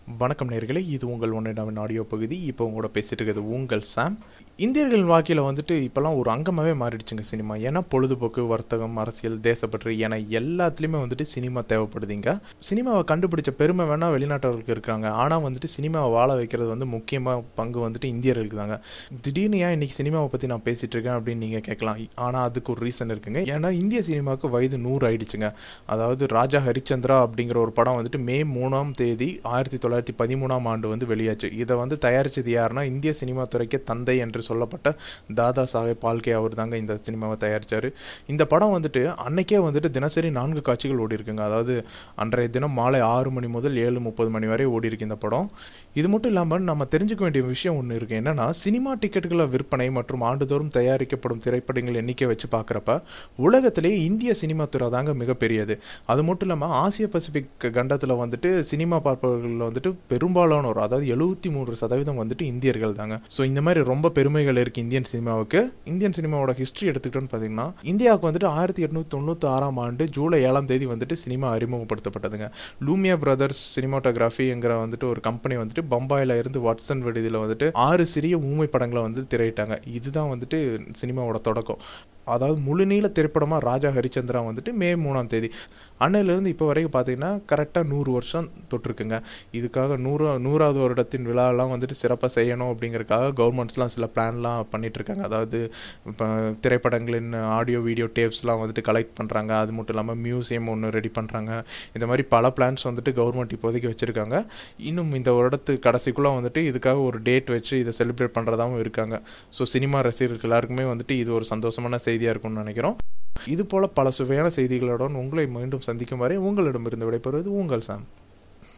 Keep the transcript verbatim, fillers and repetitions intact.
வணக்கம் நேர்களே, இது உங்கள் ஒன்றின் ஆடியோ பகுதி. இப்போ உங்களோட பேசிட்டு இருக்கிறது உங்கள் சாம். இந்தியர்களின் வாழ்க்கையில் வந்துட்டு இப்போல்லாம் ஒரு அங்கமாகவே மாறிடுச்சுங்க சினிமா. ஏன்னா பொழுதுபோக்கு, வர்த்தகம், அரசியல், தேசப்பற்று என எல்லாத்துலேயுமே வந்துட்டு சினிமா தேவைப்படுதுங்க. சினிமாவை கண்டுபிடிச்ச பெருமை வேணால் வெளிநாட்டவர்களுக்கு இருக்காங்க, ஆனால் வந்துட்டு சினிமாவை வாழ வைக்கிறது வந்து முக்கியமாக பங்கு வந்துட்டு இந்தியர்களுக்கு தாங்க. திடீர்னு ஏன் இன்றைக்கி சினிமாவை பற்றி நான் பேசிகிட்டு இருக்கேன் அப்படின்னு நீங்கள் கேட்கலாம். ஆனால் அதுக்கு ஒரு ரீசன் இருக்குங்க. ஏன்னா இந்திய சினிமாவுக்கு வயது நூறு ஆயிடுச்சுங்க. அதாவது ராஜா ஹரிச்சந்திரா அப்படிங்கிற ஒரு படம் வந்துட்டு மே மூணாம் தேதி ஆயிரத்தி தொள்ளாயிரத்தி பதிமூணாம் ஆண்டு வந்து வெளியாச்சு. இதை வந்து தயாரிச்சது யாருன்னா இந்திய சினிமா துறைக்கு தந்தை என்று சொல்லப்பட்ட தாதா சாஹேப் பால்கே அவர் தாங்க இந்த சினிமாவை தயாரிச்சாரு. இந்த படம் வந்துட்டு அன்னைக்கே வந்துட்டு தினசரி நான்கு காட்சிகள் ஓடி இருக்குங்க. அதாவது அன்றைய தினம் மாலை ஆறு மணி முதல் ஏழு முப்பது மணி வரை ஓடி இருக்கு இந்த படம். இது மட்டும் இல்லாமல் நம்ம தெரிஞ்சுக்க வேண்டிய விஷயம் ஒன்று இருக்கு. என்னன்னா சினிமா டிக்கெட்டுகளை விற்பனை மற்றும் ஆண்டுதோறும் தயாரிக்கப்படும் திரைப்படங்கள் எண்ணிக்கை வச்சு பார்க்குறப்ப உலகத்திலேயே இந்திய சினிமா துறை தாங்க மிகப்பெரியது. அது மட்டும் இல்லாமல் ஆசிய பசிபிக் கண்டத்தில் வந்துட்டு சினிமா பார்ப்பவர்கள் வந்துட்டு பெரும்பாலானோர், அதாவது எழுபத்தி மூன்று சதவீதம் வந்துட்டு இந்தியர்கள் தாங்க. ஸோ இந்த மாதிரி ரொம்ப பெருமைகள் இருக்கு இந்தியன் சினிமாவுக்கு. இந்தியன் சினிமாவோட ஹிஸ்டரி எடுத்துக்கிட்டோன்னு பார்த்தீங்கன்னா இந்தியாவுக்கு வந்துட்டு ஆயிரத்தி எட்நூத்தி தொண்ணூத்தி ஆறாம் ஆண்டு ஜூலை ஏழாம் தேதி வந்துட்டு சினிமா அறிமுகப்படுத்தப்பட்டதுங்க. லூமியா பிரதர்ஸ் சினிமாட்டோகிராஃபிங்கிற வந்துட்டு ஒரு கம்பெனி வந்துட்டு பம்பாயில இருந்து வாட்சன் விடுதியில் வந்துட்டு ஆறு சிறிய ஊமை படங்களை வந்து திரையிட்டாங்க. இதுதான் வந்துட்டு சினிமாவோட தொடக்கம். அதாவது முழுநீள திரைப்படமாக ராஜா ஹரிச்சந்திரா வந்துட்டு மே மூணாம் தேதி அன்னையிலேருந்து இப்போ வரைக்கும் பார்த்தீங்கன்னா கரெக்டாக நூறு வருஷம் தொட்டிருக்குங்க. இதுக்காக நூறு நூறாவது வருடத்தின் விழாலாம் வந்துட்டு சிறப்பாக செய்யணும் அப்படிங்கிறதுக்காக கவர்மெண்ட்ஸ்லாம் சில பிளான்லாம் பண்ணிகிட்ருக்காங்க. அதாவது இப்போ திரைப்படங்களின் ஆடியோ வீடியோ டேப்ஸ்லாம் வந்துட்டு கலெக்ட் பண்ணுறாங்க. அது மட்டும் இல்லாமல் மியூசியம் ஒன்று ரெடி பண்ணுறாங்க. இந்த மாதிரி பல பிளான்ஸ் வந்துட்டு கவர்மெண்ட் இப்போதைக்கு வச்சுருக்காங்க. இன்னும் இந்த வருடத்து கடைசிக்குள்ளே வந்துட்டு இதுக்காக ஒரு டேட் வச்சு இதை செலிப்ரேட் பண்ணுறதாகவும் இருக்காங்க. ஸோ சினிமா ரசிகர்கள் எல்லாருக்குமே வந்துட்டு இது ஒரு சந்தோஷமான செய்தியாக இருக்கும்னு நினைக்கிறோம். இது போல பல சுவையான செய்திகளுடன் உங்களை மீண்டும் சந்திக்கும் வரை உங்களிடமிருந்து விடைபெறுவது உங்கள் சாம்.